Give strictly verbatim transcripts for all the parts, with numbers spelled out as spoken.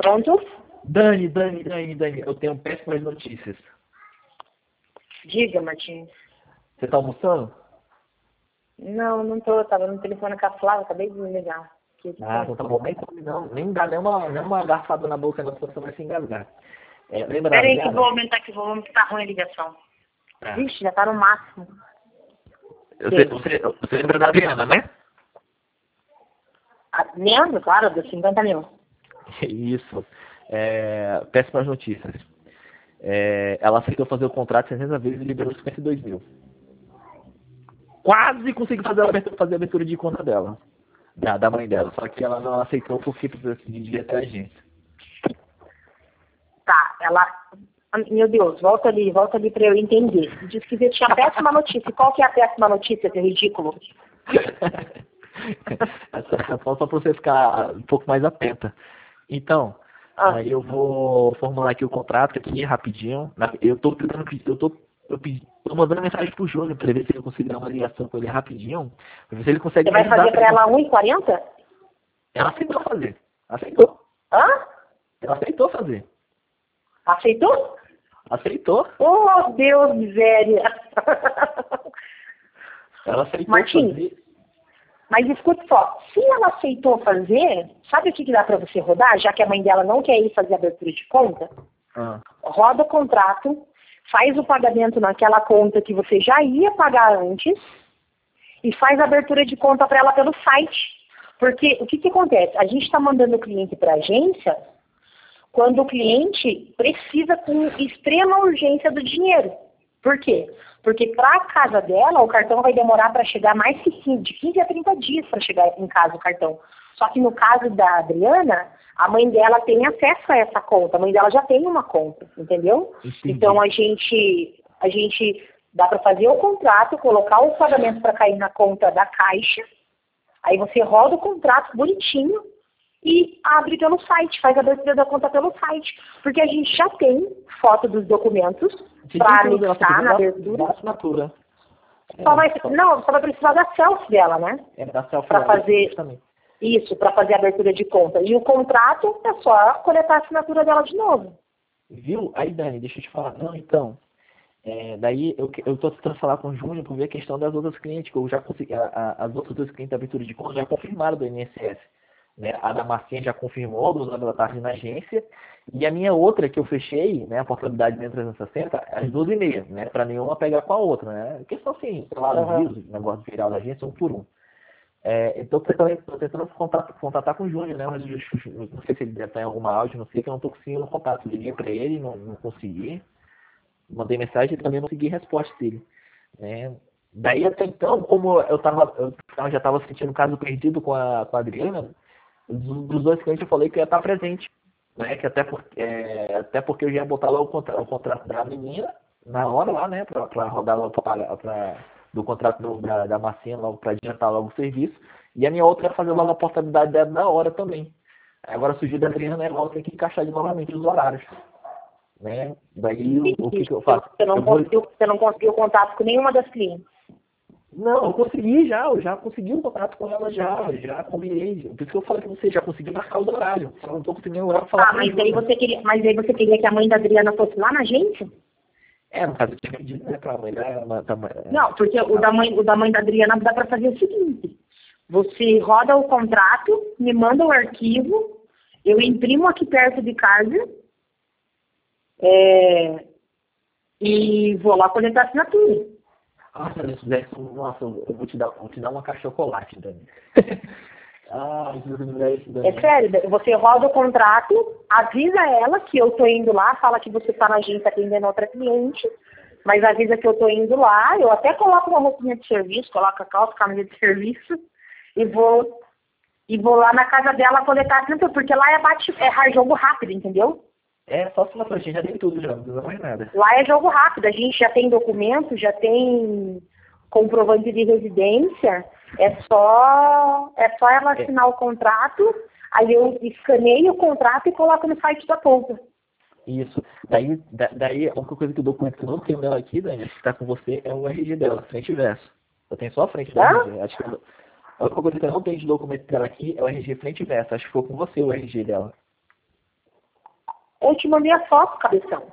Pronto? Dani, Dani, Dani, Dani, eu tenho péssimas notícias. Diga, Martins. Você tá almoçando? Não, não tô. Tava no telefone com a Flávia, acabei de me ligar. Que que Ah, foi? então tá bom. Nem come não. Nem dá nenhuma, nenhuma garfada na boca, não, senão você vai se engasgar. É, lembra da Pera aí que eu Adriana? vou aumentar aqui, vou aumentar, tá ruim a ligação. Ah. Vixe, já tá no máximo. Você, você, você lembra da Adriana, né? Ah, lembro, claro, dos cinquenta mil. Isso. É, péssimas notícias. É, ela aceitou fazer o contrato sessenta vezes e liberou cinquenta e dois mil. Quase consegui fazer a abertura, fazer a abertura de conta dela. Da, da mãe dela. Só que ela não aceitou porque precisa de até a agência. Tá, ela... Meu Deus, volta ali, volta ali pra eu entender. Diz que tinha péssima notícia. E qual que é a péssima notícia, seu ridículo? Essa é só para você ficar um pouco mais atenta. Então, Ah, aí eu vou formular aqui o contrato aqui rapidinho. Eu tô tentando pedir, eu tô, eu pedi, tô mandando mensagem pro Júnior para ver se ele consegue dar uma ligação com ele rapidinho. Pra ver se ele consegue você me vai ajudar. fazer pra ela um e quarenta? Ela aceitou fazer. Aceitou. Hã? Ela aceitou fazer. Aceitou? Aceitou. Oh, Deus, miséria. Ela aceitou Martins, fazer. mas escute só, se ela aceitou fazer, sabe o que, que dá para você rodar, já que a mãe dela não quer ir fazer abertura de conta? Ah. Roda o contrato, faz o pagamento naquela conta que você já ia pagar antes e faz a abertura de conta para ela pelo site. Porque o que, que acontece? A gente está mandando o cliente para a agência quando o cliente precisa com extrema urgência do dinheiro. Por quê? Porque para a casa dela, o cartão vai demorar para chegar mais que de quinze a trinta dias para chegar em casa o cartão. Só que no caso da Adriana, a mãe dela tem acesso a essa conta. A mãe dela já tem uma conta, entendeu? Entendi. Então a gente, a gente dá para fazer o contrato, colocar o pagamento para cair na conta da Caixa. Aí você roda o contrato bonitinho e abre pelo site, faz a abertura da conta pelo site. Porque a gente já tem foto dos documentos para anexar na abertura. Da assinatura. É, Só vai, só, não, só vai precisar da selfie dela, né? é da selfie Para dela, fazer justamente. isso, para fazer a abertura de conta. E o contrato é só coletar a assinatura dela de novo. Viu? Aí, Dani, deixa eu te falar. Não, então, é, daí eu, eu tô tentando falar com o Júnior para ver a questão das outras clientes, que eu já consegui, a, a, as outras duas clientes da abertura de conta já confirmaram do I N S S. Né? A da Marcinha já confirmou, duas horas da tarde na agência, e a minha outra que eu fechei, né, a portabilidade de trezentos e sessenta, às duas e meia, né, para nenhuma pegar com a outra, né, questão assim, sei lá, Uhum. aviso, negócio viral da agência, um por um. É, então, estou tentando contato, contatar com o Júnior, né, mas eu, não sei se ele deve estar em alguma áudio, não sei, que eu não estou conseguindo contato. Liguei para ele, não, não consegui, mandei mensagem e também não consegui resposta dele, né. Daí, até então, como eu, tava, eu já estava sentindo caso perdido com a, com a Adriana, dos dois clientes eu falei que eu ia estar presente, né? Que até, por, é, até porque eu já ia botar lá o, contra, o contrato da menina na hora lá, né? Pra, pra rodar logo pra, pra, do contrato do, da, da massinha logo pra adiantar logo o serviço. E a minha outra ia fazer logo a portabilidade dela na hora também. Agora surgiu da Adriana, né? Agora tem que encaixar de novamente os horários. Né? Daí o, o que, que eu faço? Você não, Eu vou... conseguiu, você não conseguiu contato com nenhuma das clientes. Não, eu consegui já, eu já consegui um contato com ela já, já combinei. Por isso que eu falei pra você, já consegui marcar os horários. Só não tô conseguindo horário pra falar Ah, com mas ela. aí você queria, mas aí você queria que a mãe da Adriana fosse lá na agência? É, no caso eu tinha pedido, né, pra mãe da, da mãe. Não, porque o da mãe, o da mãe da Adriana dá para fazer o seguinte: você roda o contrato, me manda o arquivo, eu imprimo aqui perto de casa é, e vou lá coletar a assinatura. Nossa, se fizesse isso, nossa, eu vou te dar, vou te dar uma caixa de chocolate, Dani. Ah, se você fizer isso, Dani. É sério, você roda o contrato, avisa ela que eu tô indo lá, fala que você tá na agência atendendo outra cliente, mas avisa que eu tô indo lá, eu até coloco uma roupinha de serviço, coloco a calça, camisa de serviço, e vou, e vou lá na casa dela coletar a assinatura, porque lá é, bate, é jogo rápido, entendeu? É, só se a gente já tem tudo, já não precisa mais nada. Lá é jogo rápido, a gente já tem documento, já tem comprovante de residência, é só, é só ela assinar é. o contrato, aí eu escaneio o contrato e coloco no site da conta. Isso. Daí, da, daí a única coisa que o documento que eu não tenho dela aqui, Dani, que está com você, é o R G dela, frente e verso. Eu tenho só a frente da R G. Acho que eu, a única coisa que eu não tenho de documento dela aqui é o R G frente e verso. Acho que ficou com você o R G dela. Ou te mandei a foto, cabeção.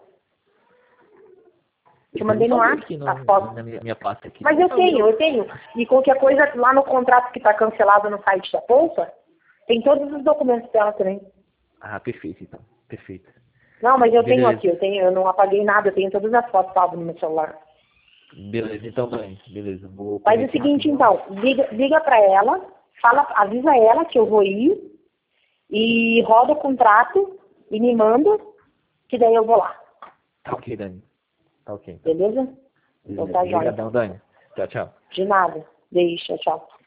Te mandei no ar aqui no, a foto. na minha, minha pasta aqui. Mas eu tenho, eu tenho. E qualquer coisa, lá no contrato que está cancelado no site da Bolsa, tem todos os documentos dela também. Ah, perfeito, então. Perfeito. Não, mas eu Beleza. tenho aqui, eu tenho, eu não apaguei nada, eu tenho todas as fotos salvas no meu celular. Beleza, então, Dani. Beleza. Vou Faz o seguinte, então, liga, liga para ela, fala, avisa ela que eu vou ir e roda o contrato e me manda, que daí eu vou lá. Tá ok, Dani. Tá ok. Beleza? Então tá, joia. Obrigadão, Dani. Tchau, tchau. De nada. Beijo, tchau, tchau.